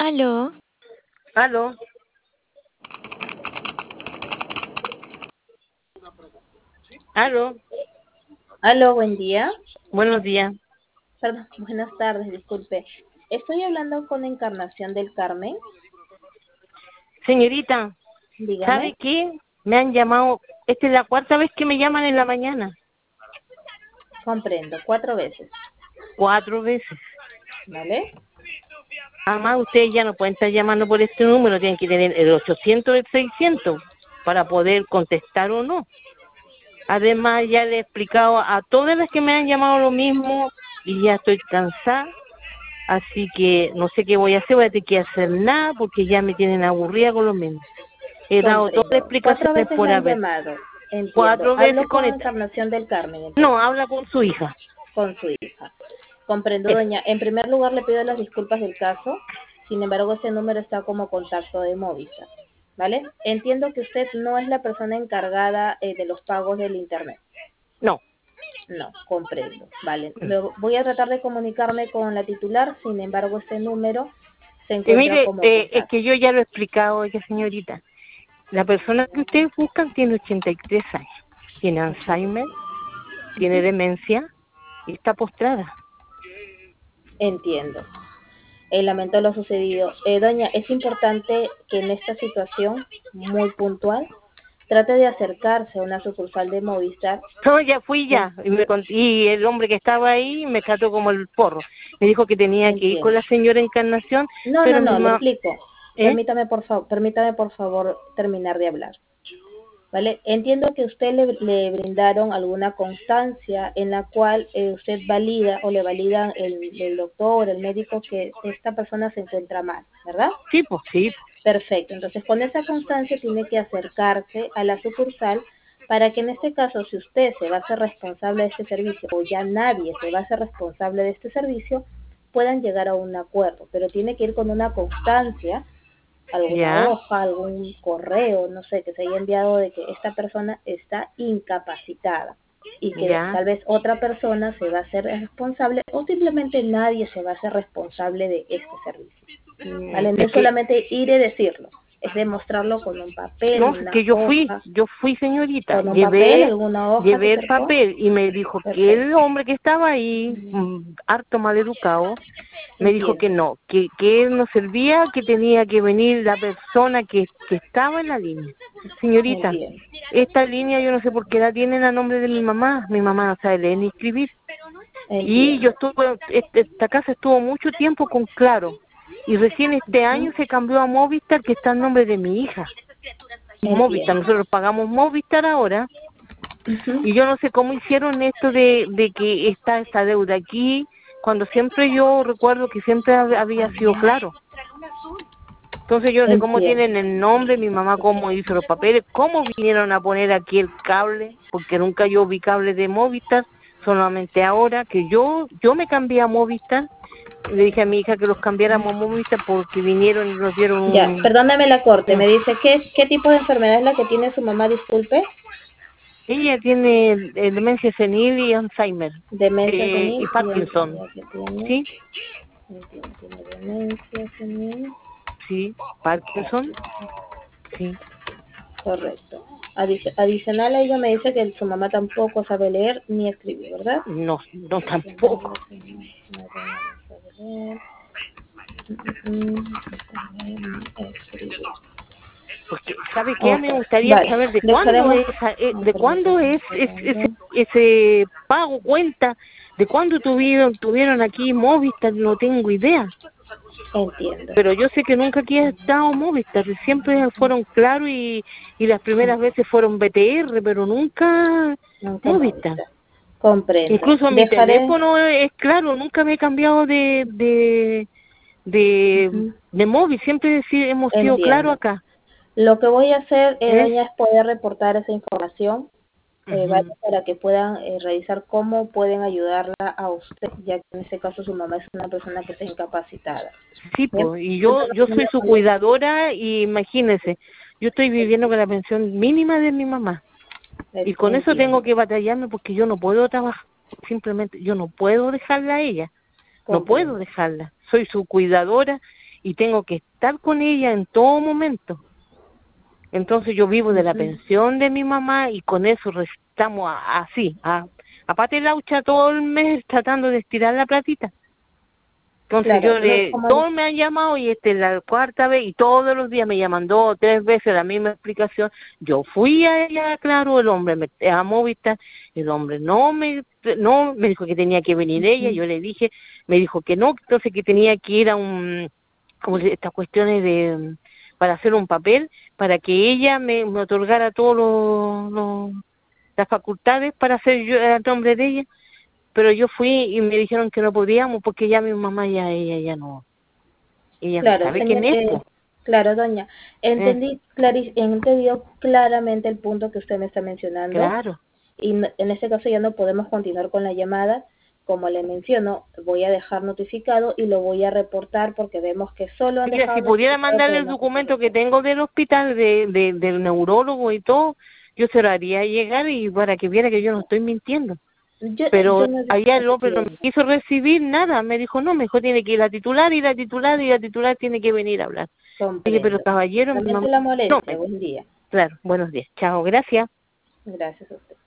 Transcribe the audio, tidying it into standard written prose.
Aló, Aló, aló, Aló, buen día. buenos días. Perdón, buenas tardes, disculpe. Estoy hablando con Encarnación del Carmen. Señorita, ¿sabe Dígame. qué? Me han llamado, esta es la cuarta vez que me llaman en la mañana, Comprendo, 4 veces. 4 veces. ¿Vale? Además, ustedes ya no pueden estar llamando por este número, tienen que tener el 800 y el 600 para poder contestar o no. Además, ya le he explicado a todas las que me han llamado lo mismo y ya estoy cansada, así que no sé qué voy a hacer, voy a tener que hacer nada porque ya me tienen aburrida con lo mismo. He dado todas las Comprendo. 4 explicaciones veces por le han haber. llamado. Entiendo. 4 veces Hablo con con esta. Encarnación del Carmen, No, entonces, habla con su hija. con su hija. Comprendo, Eso. doña. En primer lugar, le pido las disculpas del caso. Sin embargo, este número está como contacto de Movistar. ¿Vale? Entiendo que usted no es la persona encargada de los pagos del Internet. No. No, comprendo. Vale. Luego voy a tratar de comunicarme con la titular, sin embargo, este número se encuentra Mire, como es contacto. que yo ya lo he explicado, oiga, señorita. La persona que ustedes buscan tiene 83 años. Tiene Alzheimer, tiene demencia y está postrada. Entiendo. Lamento lo sucedido. Doña, es importante que en esta situación muy puntual trate de acercarse a una sucursal de Movistar. No, ya fui ya. Y el hombre que estaba ahí me trató como el porro. Me dijo que tenía que ir con Entiendo. la señora Encarnación, No, no, pero mi no, le mamá... explico. ¿Eh? Permítame por favor terminar de hablar. ¿Vale? Entiendo que usted le brindaron alguna constancia en la cual usted valida o le validan el doctor, el médico, que esta persona se encuentra mal, ¿verdad? Sí, pues sí. Perfecto. Entonces, con esa constancia tiene que acercarse a la sucursal para que en este caso, si usted se va a hacer responsable de este servicio o ya nadie se va a hacer responsable de este servicio, puedan llegar a un acuerdo. Pero tiene que ir con una constancia, alguna Ya, hoja, algún correo, no sé, que se haya enviado de que esta persona está incapacitada y que ya. tal vez otra persona se va a hacer responsable o simplemente nadie se va a hacer responsable de este servicio. ¿Vale? No Es es que solamente ir y decirlo, es demostrarlo con un papel, no, es una que hoja, yo fui señorita, con un papel, llevé, alguna hoja que llevé se el recoge. papel y me dijo que el Perfecto. hombre que estaba ahí, harto mal educado, me dijo que Entiendo. no, que él no servía, que tenía que venir la persona que estaba en la línea. Señorita, Entiendo. esta línea yo no sé por qué la tienen a nombre de mi mamá no sabe leer ni escribir. Y yo Entiendo. estuve, esta casa estuvo mucho tiempo con Claro, y recién este año se cambió a Movistar, que está en nombre de mi hija. Movistar, Entiendo. nosotros pagamos Movistar ahora, Ujú. y yo no sé cómo hicieron esto de que está esta deuda aquí, cuando siempre yo recuerdo que siempre había sido Claro. Entonces yo no sé cómo Entiendo. tienen el nombre, mi mamá cómo hizo los papeles, cómo vinieron a poner aquí el cable, porque nunca yo vi cable de Movistar, solamente ahora que yo me cambié a Movistar, le dije a mi hija que los cambiáramos a Movistar porque vinieron y nos dieron Ya, perdóname la corte. un... Me dice, ¿qué tipo de enfermedad es la que tiene su mamá? Disculpe. Ella tiene demencia senil y Alzheimer Demencia y senil y Parkinson, enfermedad que tiene. ¿sí? Tiene demencia senil. Sí, Parkinson, sí. Correcto. Adicional a ello me dice que su mamá tampoco sabe leer ni escribir, ¿verdad? No, no Adicional tampoco. a que no sabe leer, ni escribir. Porque, ¿sabe qué? A Ok, mí me gustaría vale. saber Dejaremos. de cuándo es ese pago, cuenta, de cuándo tuvieron aquí Movistar, no tengo idea. Entiendo. Pero yo sé que nunca aquí ha estado Movistar, siempre fueron Claro y las primeras veces fueron BTR, pero nunca Nunca Movistar. Movistar. Comprendo. Incluso mi Dejaré. teléfono es Claro, nunca me he cambiado Ujú. de móvil, siempre hemos sido Claro Entiendo. acá. Lo que voy a hacer, ¿Eh? doña, es poder reportar esa información, ¿vale? Ujú. Para que puedan revisar cómo pueden ayudarla a usted, ya que en este caso su mamá es una persona que está incapacitada. Sí, Bien. pues, y yo soy su cuidadora y imagínese, yo estoy viviendo con la pensión mínima de mi mamá y con eso tengo Entiendo. que batallarme porque yo no puedo trabajar, simplemente yo no puedo dejarla a ella, no puedo Comprendo. dejarla, soy su cuidadora y tengo que estar con ella en todo momento. Entonces yo vivo de la pensión de mi mamá y con eso estamos así, a pata y laucha todo el mes tratando de estirar la platita. Entonces Claro, todos me han llamado y esta es la cuarta vez y todos los días me llaman 2 o 3 veces la misma explicación. Yo fui a ella, claro, el hombre a Movistar, el hombre no me dijo que tenía que venir ella, yo le dije, me dijo que no, entonces que tenía que ir a como estas cuestiones para hacer un papel, para que ella me otorgara todas las facultades para hacer yo el nombre de ella. Pero yo fui y me dijeron que no podíamos porque ya mi mamá ella no claro, sabe quién es, pues. claro, doña. Entendió claramente el punto que usted me está mencionando. Claro. Y en este caso ya no podemos continuar con la llamada. Como le menciono, voy a dejar notificado y lo voy a reportar porque vemos que solo han Mira, dejado si pudiera notificado, mandarle pero el no se documento que corresponde. tengo del hospital, del neurólogo y todo, yo se lo haría llegar y para que viera que yo no estoy mintiendo. Yo Pero no allá el hombre no me entiendo, quiso recibir nada, me dijo, no, mejor tiene que ir la titular y la titular y la titular tiene que venir a hablar. Dije, pero comprendo. caballero, mi Lamento mamá, la no, molestia, buen día. claro, buenos días, chao, gracias. Gracias a usted.